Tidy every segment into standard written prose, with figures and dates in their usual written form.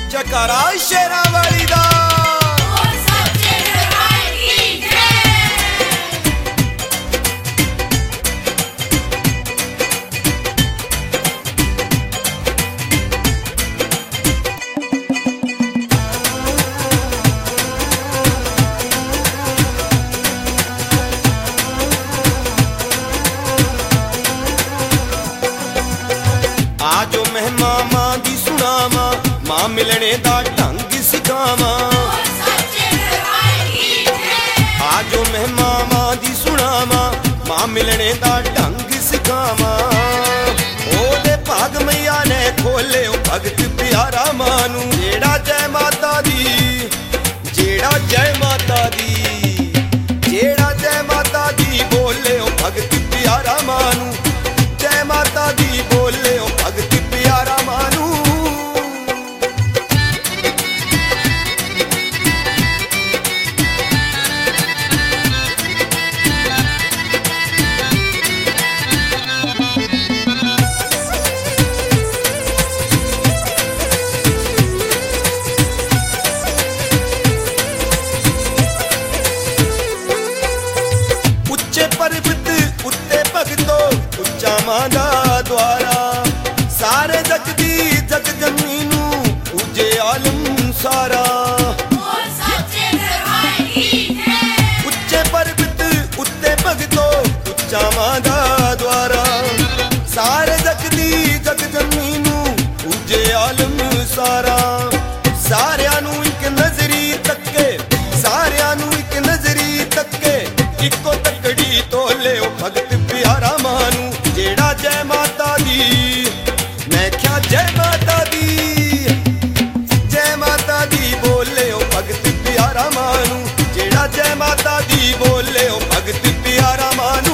जयकारा शेरां वाली दा। आजो महिमा मां दी सुनावा, मां मिलने दा ढंग सिखावा। आजो महिमा मां दी सुनावा, मां मिलने दा ढंग सिखावा। ओदे भाग मैया ने खोले भगत प्यारा मानू। जेड़ा जय माता दी, जेड़ा जय माता दी, जेड़ा जय माता दी बोले भगत प्यारा मानू। जय माता दी बोले भगत प्यारा मानू। उच्चे पर्वत उत्ते भगतो, उच्चा मां दा द्वारा। सारे जग दी जग जमीनू पूजे आलम सारा। उच्चे पर्वत उत्ते भगतो, उच्चा मां दा द्वारा। सारे जग दी जग जमीनू पूजे आलम सारा। सारियां नू इक नजरी तक्के, सारियां नू इक नजरी तक्के। इको तकड़ी तोले भगत प्यारा मानू। जेड़ा जय माता दी, मैं क्या जय माता दी, जय माता दी बोले भगत प्यारा मानू। जेड़ा जय माता दी बोले भगत प्यारा मानू।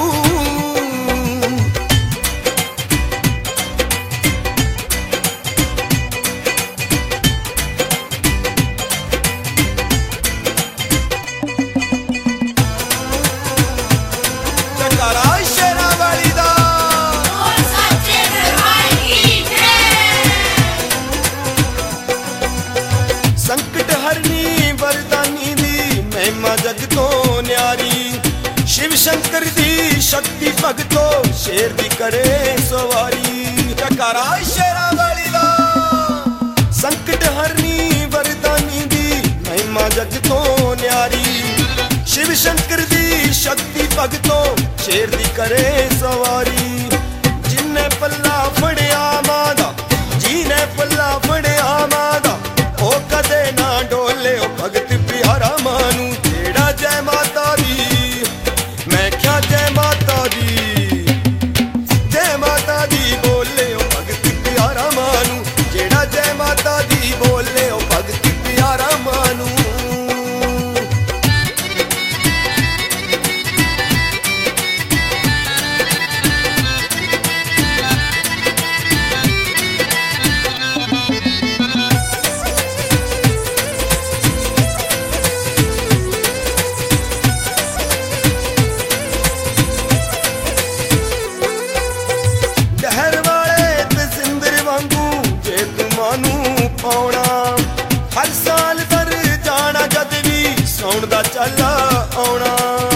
जयकारा शेरां वाली दा। संकट हरनी वरदानी दी महिमा जग तो न्यारी। शिव शंकर दी शक्ति भगतो, शेर दी करे सवारी। जयकारा शेरां वाली दा। संकट हरनी वरदानी दी महिमा जग तो न्यारी। शिव शंकर दी शक्ति भगतो, शेर दी करे सवारी। जिन्ने पल्ला फड़िया मां दा, जिन्ने पल्ला फड़िया मां दा, ओ कदे ना डोले भगत प्यारा मानू। जेड़ा जय माता दी, मैं क्या जय माता दी, जय माता दी बोले भगत प्यारा मानू। जेड़ा जय माता दी बोले भगत प्यारा मानू। हर साल पर जाना जद भी सौण दा चला आउणा।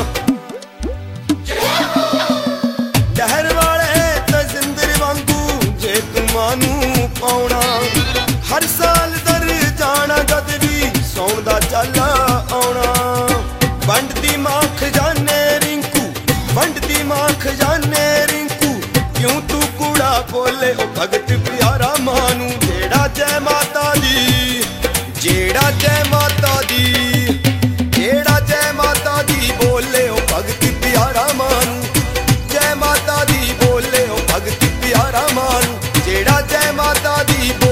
डहर वाले ते जिंदर वांगू जे तू मानू पाउणा। हर साल दर जाना जद भी सौण दा चला आउणा। वंडदी मां खजाने रिंकू, वंडदी मां खजाने रिंकू। क्यों तू कूड़ा बोले भगत प्यारा मानू। जेड़ा जय माता दी, जेड़ा जय माता दी, जेड़ा जय माता दी बोले भगत प्यारा मानू। जय माता दी बोले भगत प्यारा मानू। जेड़ा जय माता दी